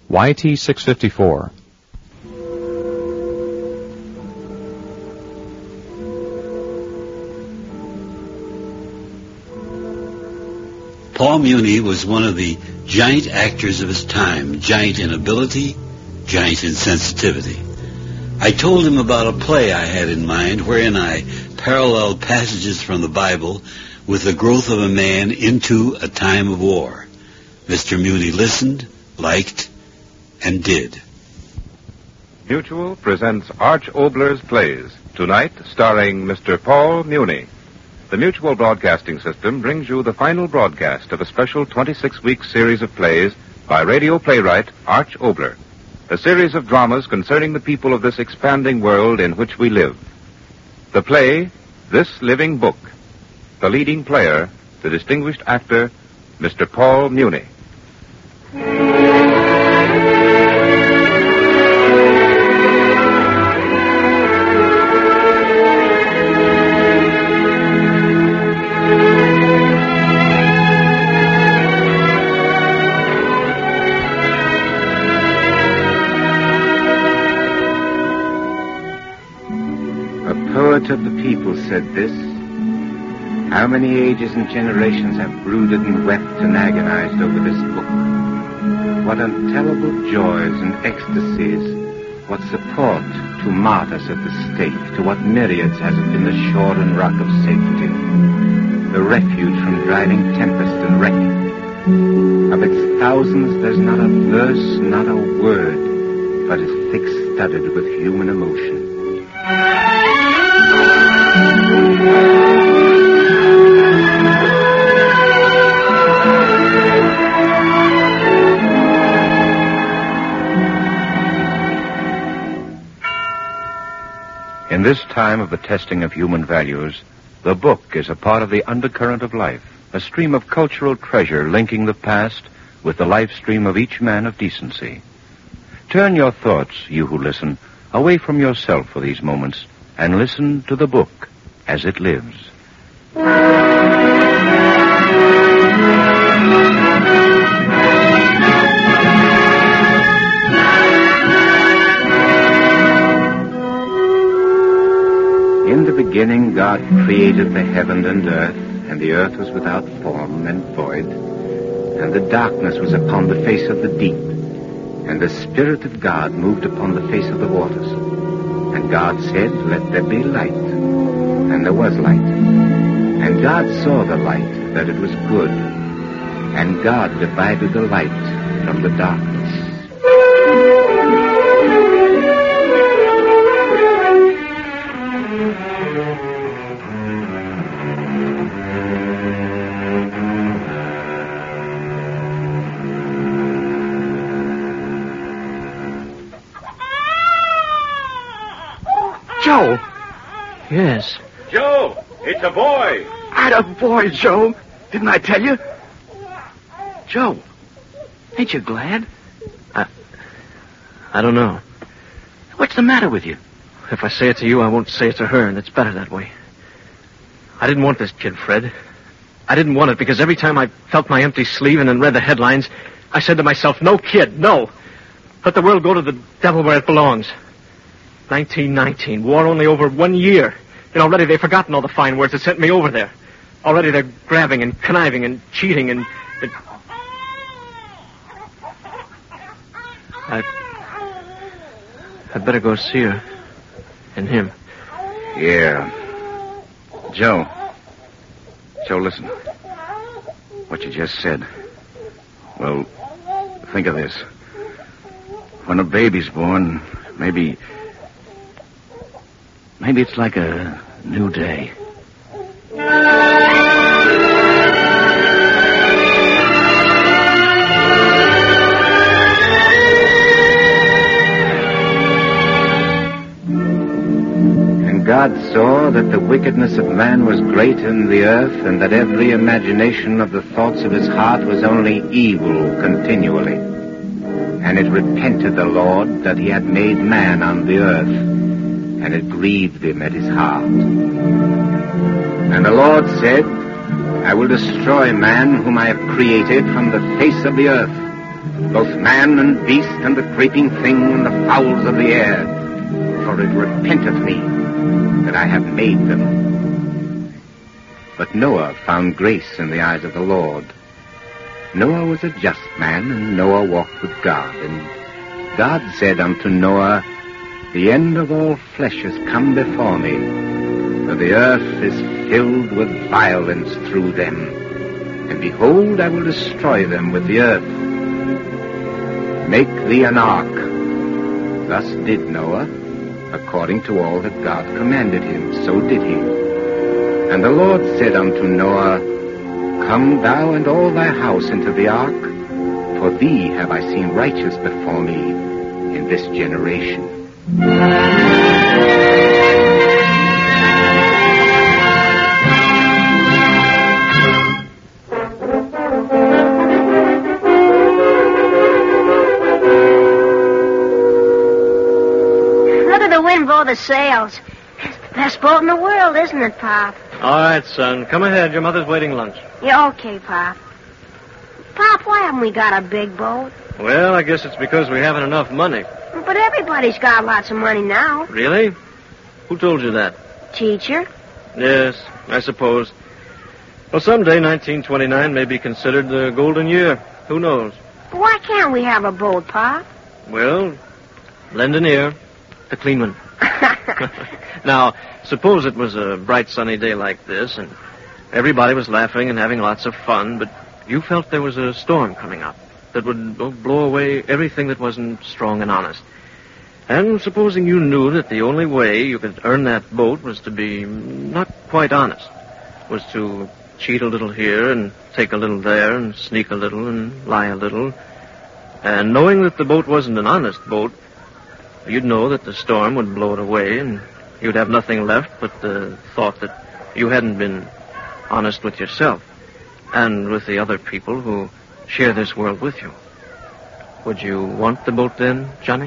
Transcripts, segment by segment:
YT 654. Paul Muni was one of the giant actors of his time, giant in ability, giant in sensitivity. I told him about a play I had in mind wherein I paralleled passages from the Bible with the growth of a man into a time of war. Mr. Muni listened, liked, and did. Mutual presents Arch Obler's plays, tonight starring Mr. Paul Muni. The Mutual Broadcasting System brings you the final broadcast of a special 26-week series of plays by radio playwright Arch Obler, a series of dramas concerning the people of this expanding world in which we live. The play, This Living Book. The leading player, the distinguished actor, Mr. Paul Muni. Of the people said this. How many ages and generations have brooded and wept and agonized over this book? What untellable joys and ecstasies, what support to martyrs at the stake, to what myriads has it been the shore and rock of safety, the refuge from driving tempest and wreck. Of its thousands there's not a verse, not a word, but is thick-studded with human emotion. In this time of the testing of human values, the book is a part of the undercurrent of life, a stream of cultural treasure linking the past with the life stream of each man of decency. Turn your thoughts, you who listen, away from yourself for these moments and listen to the book as it lives. In the beginning, God created the heaven and the earth was without form and void, and the darkness was upon the face of the deep, and the Spirit of God moved upon the face of the waters. And God said, "Let there be light." And there was light. And God saw the light, that it was good. And God divided the light from the darkness. Joe! Yes? Joe, it's a boy. A boy, Joe. Didn't I tell you? Joe, ain't you glad? I don't know. What's the matter with you? If I say it to you, I won't say it to her, and it's better that way. I didn't want this kid, Fred. I didn't want it because every time I felt my empty sleeve and then read the headlines, I said to myself, no kid, no. Let the world go to the devil where it belongs. 1919, war only over 1 year. And already they've forgotten all the fine words that sent me over there. Already they're grabbing and conniving and cheating and... I'd better go see her. And him. Yeah. Joe, listen. What you just said. Well, think of this. When a baby's born, maybe it's like a new day. And God saw that the wickedness of man was great in the earth, and that every imagination of the thoughts of his heart was only evil continually. And it repented the Lord that he had made man on the earth, and it grieved him at his heart. And the Lord said, I will destroy man whom I have created from the face of the earth, both man and beast and the creeping thing and the fowls of the air, for it repenteth me that I have made them. But Noah found grace in the eyes of the Lord. Noah was a just man, and Noah walked with God. And God said unto Noah, The end of all flesh is come before me, for the earth is filled with violence through them. And behold, I will destroy them with the earth. Make thee an ark. Thus did Noah, according to all that God commanded him, so did he. And the Lord said unto Noah, Come thou and all thy house into the ark, for thee have I seen righteous before me in this generation. Look at the wind blow the sails. It's the best boat in the world, isn't it, Pop? All right, son. Come ahead. Your mother's waiting lunch. Yeah, okay, Pop. Pop, why haven't we got a big boat? Well, I guess it's because we haven't enough money. But everybody's got lots of money now. Really? Who told you that? Teacher? Yes, I suppose. Well, someday 1929 may be considered the golden year. Who knows? Why can't we have a boat, Pop? Well, lend an ear. The clean one. Now, suppose it was a bright sunny day like this, and everybody was laughing and having lots of fun, but you felt there was a storm coming up that would blow away everything that wasn't strong and honest. And supposing you knew that the only way you could earn that boat was to be not quite honest, was to cheat a little here and take a little there and sneak a little and lie a little, and knowing that the boat wasn't an honest boat, you'd know that the storm would blow it away, and you'd have nothing left but the thought that you hadn't been honest with yourself and with the other people who share this world with you. Would you want the boat then, Johnny?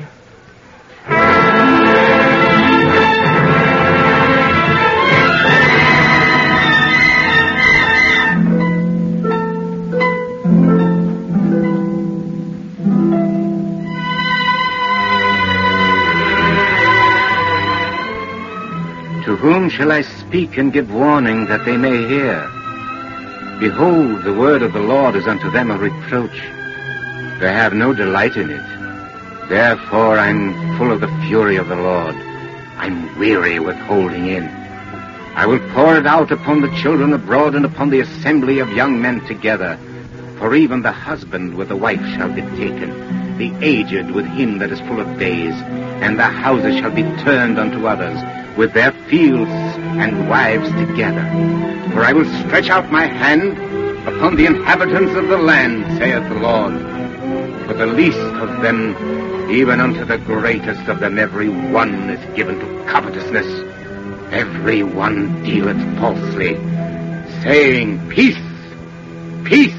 To whom shall I speak and give warning that they may hear? Behold, the word of the Lord is unto them a reproach. They have no delight in it. Therefore I'm full of the fury of the Lord. I'm weary with holding in. I will pour it out upon the children abroad and upon the assembly of young men together. For even the husband with the wife shall be taken, the aged with him that is full of days, and the houses shall be turned unto others, with their fields and wives together. For I will stretch out my hand upon the inhabitants of the land, saith the Lord. For the least of them, even unto the greatest of them, every one is given to covetousness. Every one dealeth falsely, saying, Peace, peace.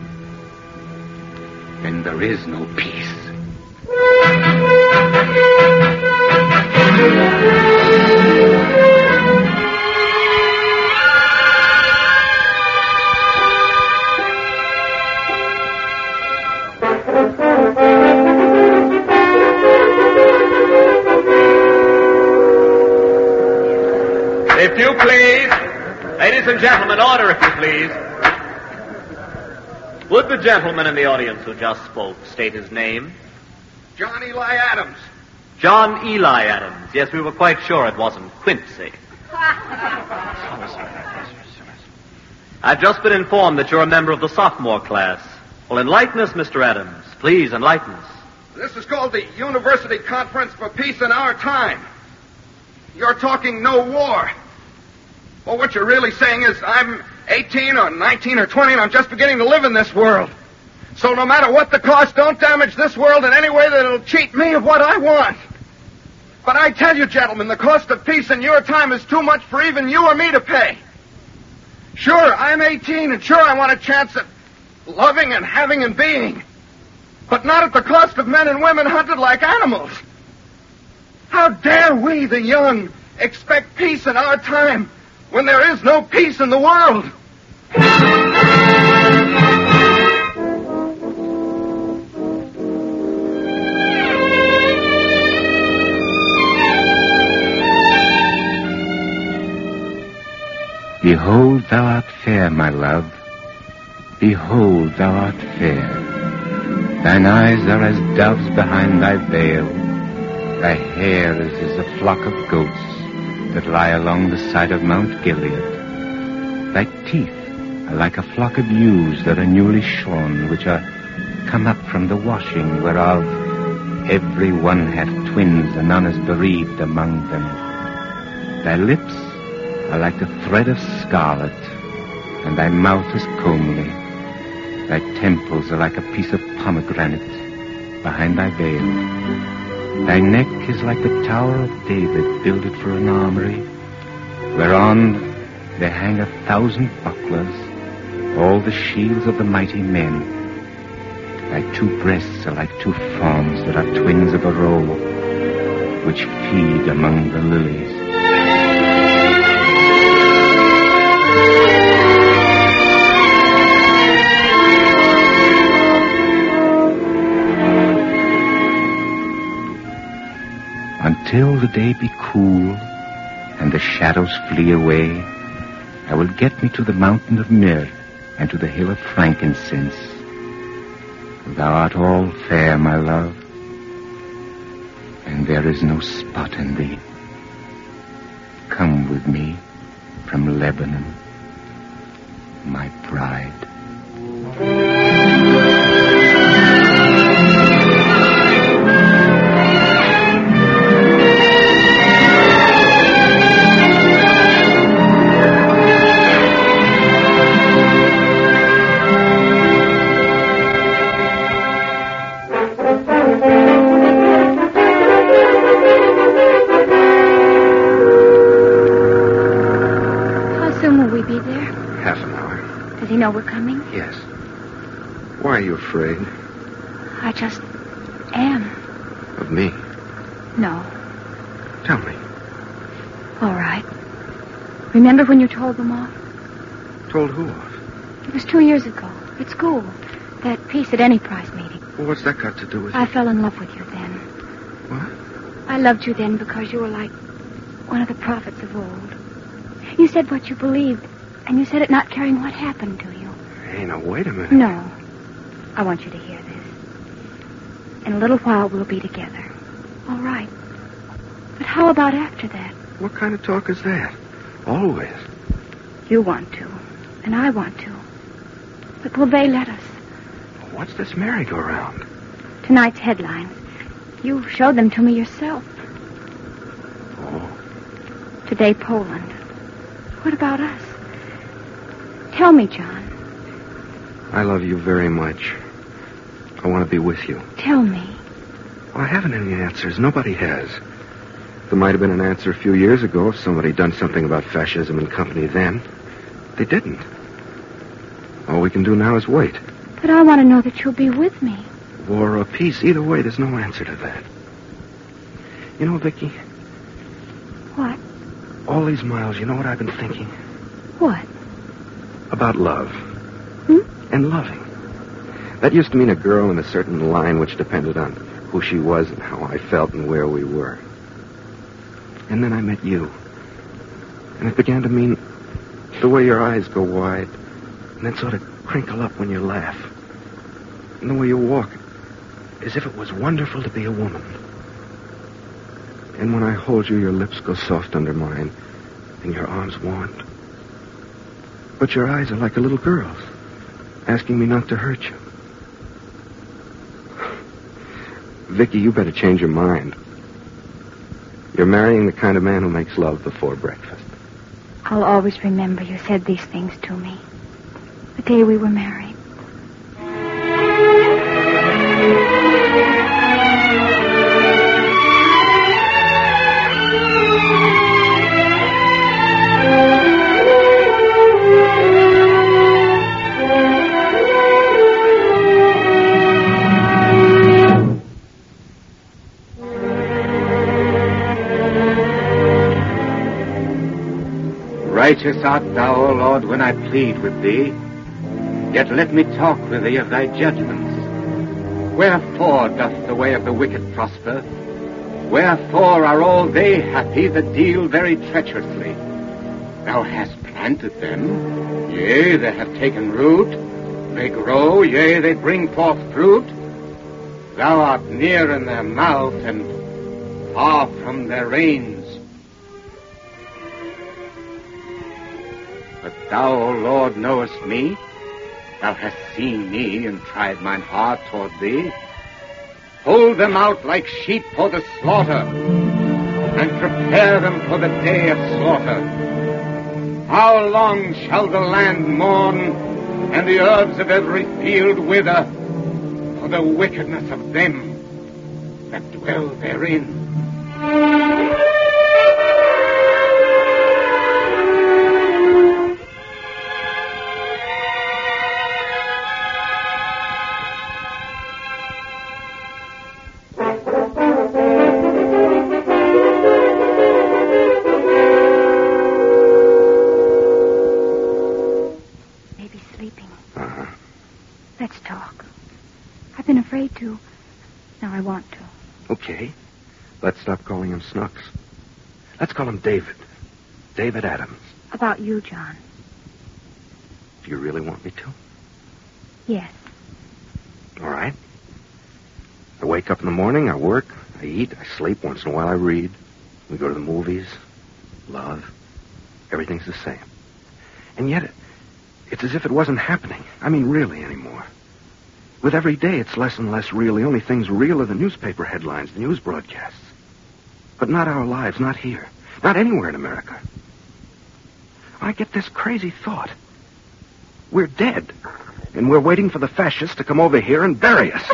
And there is no peace. If you please. Ladies and gentlemen, order if you please. Would the gentleman in the audience who just spoke state his name? John Eli Adams. John Eli Adams. Yes, we were quite sure it wasn't Quincy. I've just been informed that you're a member of the sophomore class. Well, enlighten us, Mr. Adams. Please, enlighten us. This is called the University Conference for Peace in Our Time. You're talking no war. Well, what you're really saying is I'm 18 or 19 or 20 and I'm just beginning to live in this world. So no matter what the cost, don't damage this world in any way that'll cheat me of what I want. But I tell you, gentlemen, the cost of peace in your time is too much for even you or me to pay. Sure, I'm 18 and sure I want a chance at loving and having and being. But not at the cost of men and women hunted like animals. How dare we, the young, expect peace in our time when there is no peace in the world? Behold, thou art fair, my love. Behold, thou art fair. Thine eyes are as doves behind thy veil. Thy hair is as a flock of goats that lie along the side of Mount Gilead. Thy teeth are like a flock of ewes that are newly shorn, which are come up from the washing, whereof every one hath twins, and none is bereaved among them. Thy lips are like the thread of scarlet, and thy mouth is comely. Thy temples are like a piece of pomegranate behind thy veil. Thy neck is like the Tower of David, builded for an armory, whereon there hang 1,000 bucklers, all the shields of the mighty men. Thy two breasts are like two fawns that are twins of a roe, which feed among the lilies. Until the day be cool and the shadows flee away, I will get me to the mountain of myrrh and to the hill of frankincense. Thou art all fair, my love, and there is no spot in thee. Come with me from Lebanon, my bride. Does he know we're coming? Yes. Why are you afraid? I just am. Of me? No. Tell me. All right. Remember when you told them off? Told who off? It was 2 years ago, at school. That Peace at Any Price meeting. Well, what's that got to do with I it? fell in love with you then. What? I loved you then because you were like one of the prophets of old. You said what you believed, and you said it not caring what happened to you. Hey, now, wait a minute. No. I want you to hear this. In a little while, we'll be together. All right. But how about after that? What kind of talk is that? Always. You want to, and I want to. But will they let us? What's this merry-go-round? Tonight's headlines. You showed them to me yourself. Oh. Today, Poland. What about us? Tell me, John. I love you very much. I want to be with you. Tell me. Well, I haven't any answers. Nobody has. There might have been an answer a few years ago if somebody had done something about fascism and company then. They didn't. All we can do now is wait. But I want to know that you'll be with me. War or peace, either way, there's no answer to that. You know, Vicky, What? all these miles, you know what I've been thinking? What? About love. Hmm? And loving. That used to mean a girl in a certain line which depended on who she was and how I felt and where we were. And then I met you. And it began to mean the way your eyes go wide and then sort of crinkle up when you laugh. And the way you walk, as if it was wonderful to be a woman. And when I hold you, your lips go soft under mine and your arms warmed. But your eyes are like a little girl's, asking me not to hurt you. Vicky, you better change your mind. You're marrying the kind of man who makes love before breakfast. I'll always remember you said these things to me. The day we were married. Righteous art thou, O Lord, when I plead with thee. Yet let me talk with thee of thy judgments. Wherefore doth the way of the wicked prosper? Wherefore are all they happy that deal very treacherously? Thou hast planted them. Yea, they have taken root. They grow, yea, they bring forth fruit. Thou art near in their mouth and far from their reins. But thou, O Lord, knowest me. Thou hast seen me and tried mine heart toward thee. Hold them out like sheep for the slaughter, and prepare them for the day of slaughter. How long shall the land mourn, and the herbs of every field wither, for the wickedness of them that dwell therein? Let's talk. I've been afraid to. Now I want to. Okay. Let's stop calling him Snooks. Let's call him David. David Adams. About you, John. Do you really want me to? Yes. All right. I wake up in the morning, I work, I eat, I sleep. Once in a while I read. We go to the movies. Love. Everything's the same. And yet, it's as if it wasn't happening. I mean, really anymore. With every day, it's less and less real. The only things real are the newspaper headlines, the news broadcasts. But not our lives, not here. Not anywhere in America. I get this crazy thought. We're dead. And we're waiting for the fascists to come over here and bury us.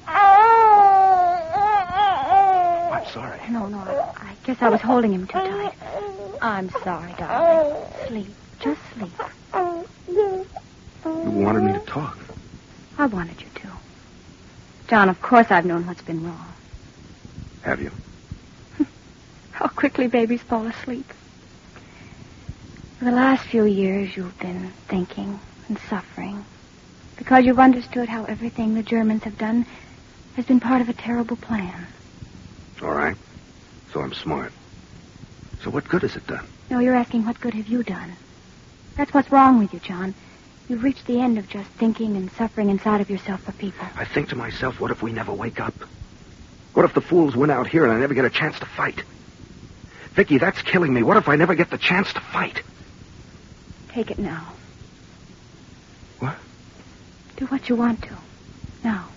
I'm sorry. No, I guess I was holding him too tight. I'm sorry, darling. Sleep. Just sleep. You wanted me to talk. I wanted you to. John, of course I've known what's been wrong. Have you? How quickly babies fall asleep. For the last few years, you've been thinking and suffering because you've understood how everything the Germans have done has been part of a terrible plan. All right. So I'm smart. So what good has it done? No, you're asking what good have you done? That's what's wrong with you, John. You've reached the end of just thinking and suffering inside of yourself for people. I think to myself, what if we never wake up? What if the fools win out here and I never get a chance to fight? Vicky, that's killing me. What if I never get the chance to fight? Take it now. What? Do what you want to. Now.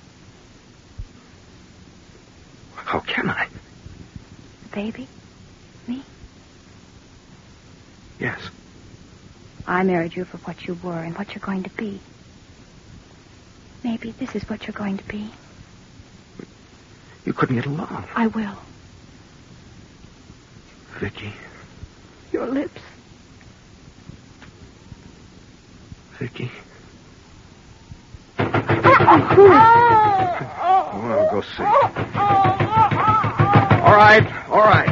How can I? The baby? Me? Yes. I married you for what you were and what you're going to be. Maybe this is what you're going to be. You couldn't get along. I will. Vicky. Your lips. Vicky. Oh, I'll go see. All right.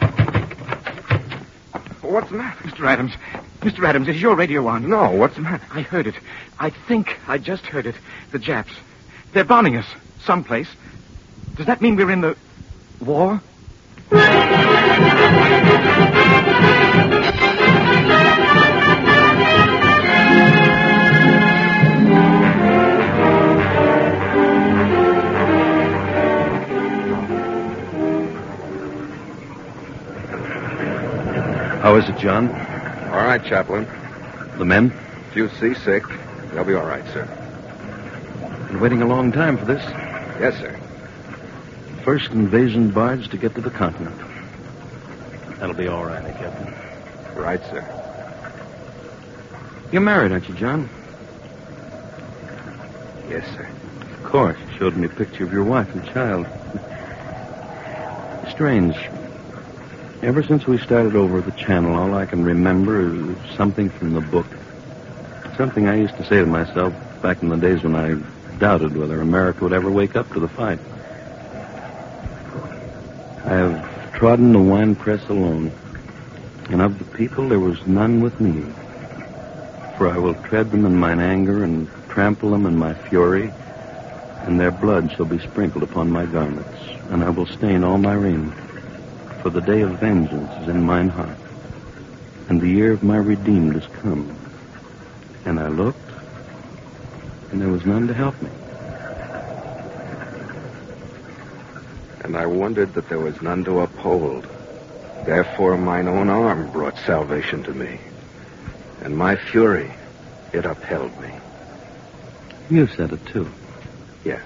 What's the matter? Mr. Adams, is your radio on? No, what's the matter? I heard it. I think I just heard it. The Japs. They're bombing us someplace. Does that mean we're in the war? How is it, John? All right, Chaplain. The men? Few seasick. They'll be all right, sir. Been waiting a long time for this. Yes, sir. First invasion barge to get to the continent. That'll be all right, Captain. Right, sir. You're married, aren't you, John? Yes, sir. Of course. You showed me a picture of your wife and child. Strange. Ever since we started over the channel, all I can remember is something from the book. Something I used to say to myself back in the days when I doubted whether America would ever wake up to the fight. I have trodden the winepress alone, and of the people there was none with me. For I will tread them in mine anger and trample them in my fury, and their blood shall be sprinkled upon my garments, and I will stain all my raiment. For the day of vengeance is in mine heart. and the year of my redeemed has come. And I looked, and there was none to help me. And I wondered that there was none to uphold. Therefore mine own arm brought salvation to me. And my fury, it upheld me. You said it, too. Yes.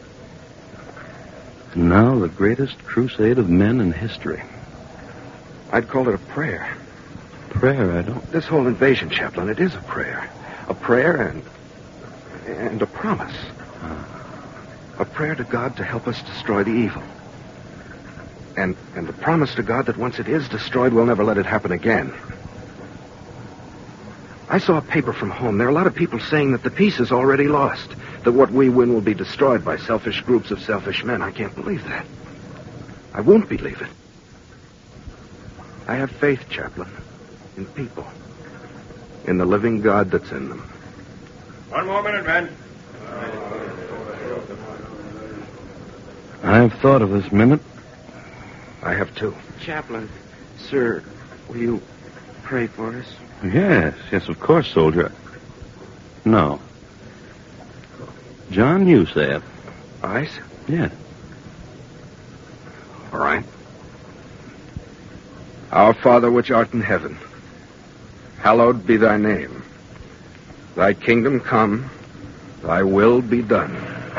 And now the greatest crusade of men in history. I'd call it a prayer. Prayer, I don't... This whole invasion, Chaplain, it is a prayer. A prayer and a promise. A prayer to God to help us destroy the evil. And a promise to God that once it is destroyed, we'll never let it happen again. I saw a paper from home. There are a lot of people saying that the peace is already lost, that what we win will be destroyed by selfish groups of selfish men. I can't believe that. I won't believe it. I have faith, Chaplain, in people, in the living God that's in them. One more minute, men. I've thought of this minute. I have too. Chaplain, sir, will you pray for us? Yes, of course, soldier. No. John, you say it. I? Yeah. All right. Our Father which art in heaven, hallowed be thy name. Thy kingdom come, thy will be done.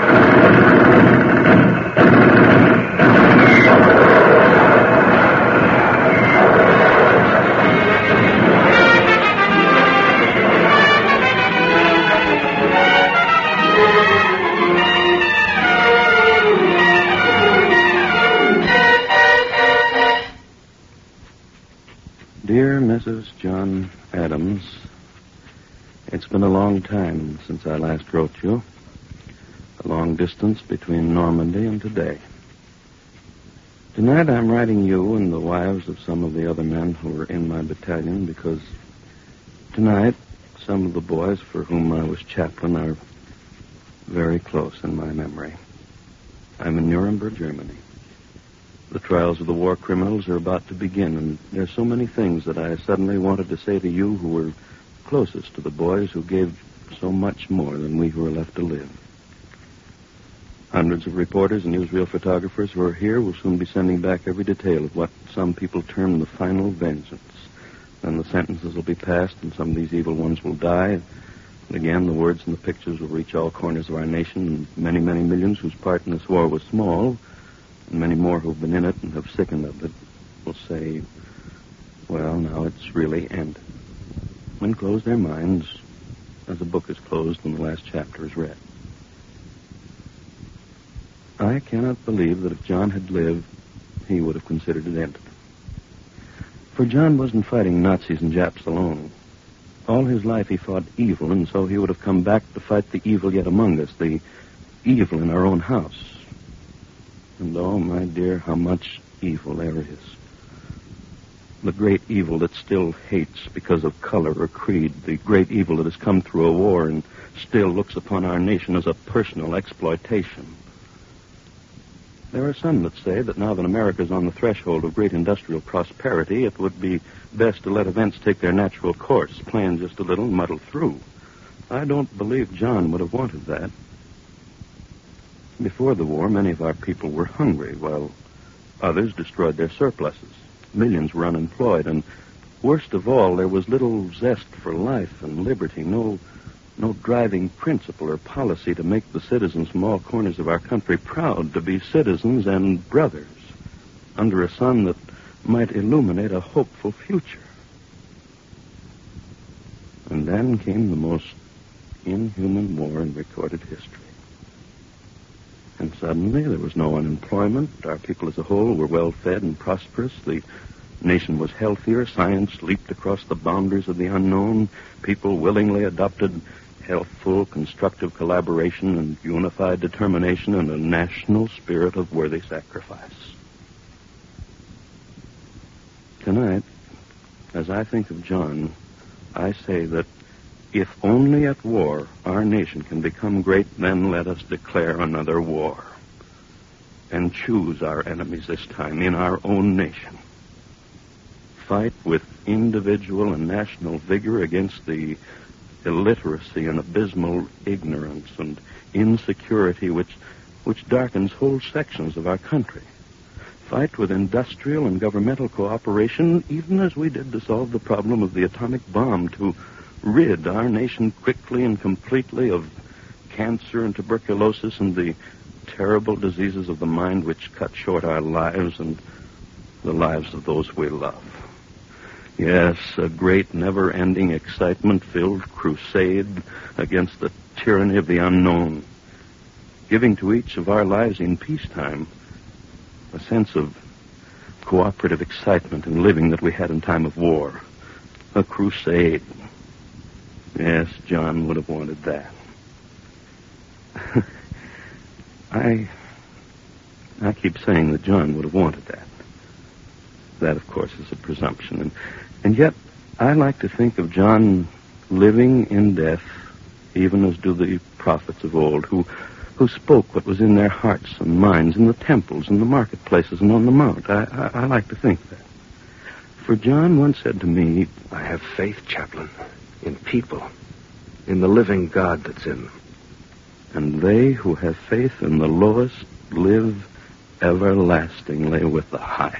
Dear Mrs. John Adams, it's been a long time since I last wrote you. A long distance between Normandy and today. Tonight I'm writing you and the wives of some of the other men who were in my battalion because tonight some of the boys for whom I was chaplain are very close in my memory. I'm in Nuremberg, Germany. The trials of the war criminals are about to begin, and there's so many things that I suddenly wanted to say to you who were closest to the boys who gave so much more than we who are left to live. Hundreds of reporters and newsreel photographers who are here will soon be sending back every detail of what some people term the final vengeance. Then the sentences will be passed, and some of these evil ones will die. And again, the words and the pictures will reach all corners of our nation, and many, many millions whose part in this war was small, and many more who've been in it and have sickened of it, will say, well, now it's really ended. And close their minds as a book is closed when the last chapter is read. I cannot believe that if John had lived, he would have considered it ended. For John wasn't fighting Nazis and Japs alone. All his life he fought evil, and so he would have come back to fight the evil yet among us, the evil in our own house. And oh, my dear, how much evil there is. The great evil that still hates because of color or creed, the great evil that has come through a war and still looks upon our nation as a personal exploitation. There are some that say that now that America is on the threshold of great industrial prosperity, it would be best to let events take their natural course, plan just a little and muddle through. I don't believe John would have wanted that. Before the war, many of our people were hungry, while others destroyed their surpluses. Millions were unemployed, and worst of all, there was little zest for life and liberty, no driving principle or policy to make the citizens from all corners of our country proud to be citizens and brothers under a sun that might illuminate a hopeful future. And then came the most inhuman war in recorded history. And suddenly there was no unemployment. Our people as a whole were well-fed and prosperous. The nation was healthier. Science leaped across the boundaries of the unknown. People willingly adopted healthful, constructive collaboration and unified determination and a national spirit of worthy sacrifice. Tonight, as I think of John, I say that if only at war our nation can become great, then let us declare another war and choose our enemies this time in our own nation. fight with individual and national vigor against the illiteracy and abysmal ignorance and insecurity which darkens whole sections of our country. Fight with industrial and governmental cooperation, even as we did to solve the problem of the atomic bomb, to rid our nation quickly and completely of cancer and tuberculosis and the terrible diseases of the mind which cut short our lives and the lives of those we love. Yes, a great, never-ending, excitement-filled crusade against the tyranny of the unknown, giving to each of our lives in peacetime a sense of cooperative excitement in living that we had in time of war. A crusade. Yes, John would have wanted that. I keep saying that John would have wanted that. That, of course, is a presumption. And yet, I like to think of John living in death, even as do the prophets of old, who spoke what was in their hearts and minds in the temples and the marketplaces and on the mount. I like to think that. For John once said to me, I have faith, Chaplain, in people, in the living God that's in them. And they who have faith in the lowest live everlastingly with the highest.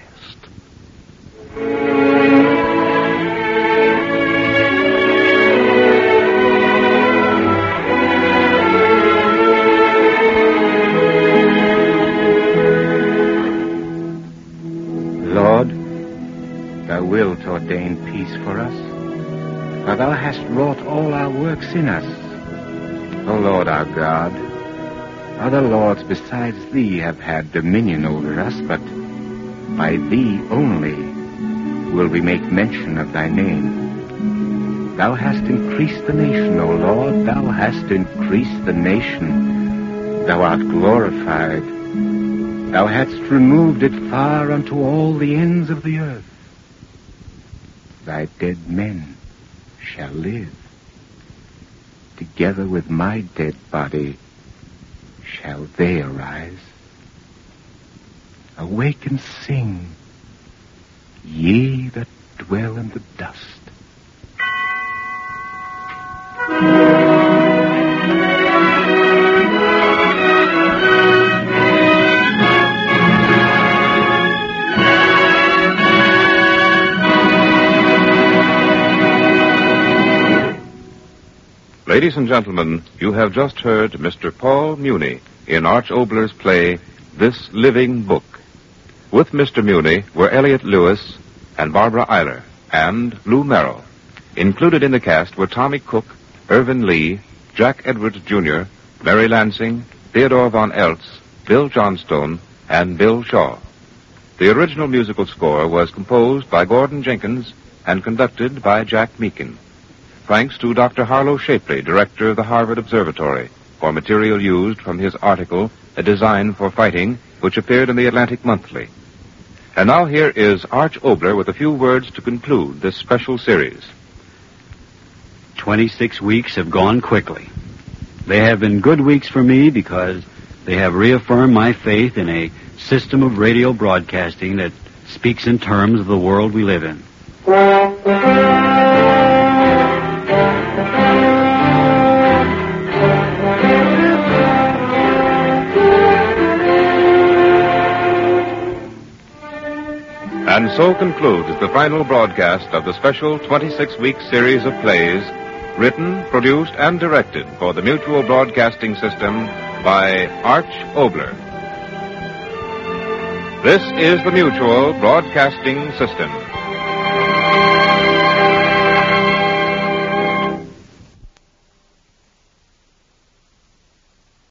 Lord, thou wilt ordain peace for us, for thou hast wrought all our works in us. O Lord our God, other lords besides thee have had dominion over us, but by thee only will we make mention of thy name. Thou hast increased the nation, O Lord, thou hast increased the nation. Thou art glorified. Thou hadst removed it far unto all the ends of the earth. Thy dead men shall live. Together with my dead body shall they arise. Awake and sing, ye that dwell in the dust. Ladies and gentlemen, you have just heard Mr. Paul Muni in Arch Obler's play, This Living Book. With Mr. Muni were Elliot Lewis and Barbara Eiler and Lou Merrill. Included in the cast were Tommy Cook, Irvin Lee, Jack Edwards Jr., Mary Lansing, Theodore Von Eltz, Bill Johnstone, and Bill Shaw. The original musical score was composed by Gordon Jenkins and conducted by Jack Meakin. Thanks to Dr. Harlow Shapley, director of the Harvard Observatory, for material used from his article, A Design for Fighting, which appeared in the Atlantic Monthly. And now here is Arch Obler with a few words to conclude this special series. 26 weeks have gone quickly. They have been good weeks for me because they have reaffirmed my faith in a system of radio broadcasting that speaks in terms of the world we live in. And so concludes the final broadcast of the special 26-week series of plays written, produced, and directed for the Mutual Broadcasting System by Arch Obler. This is the Mutual Broadcasting System.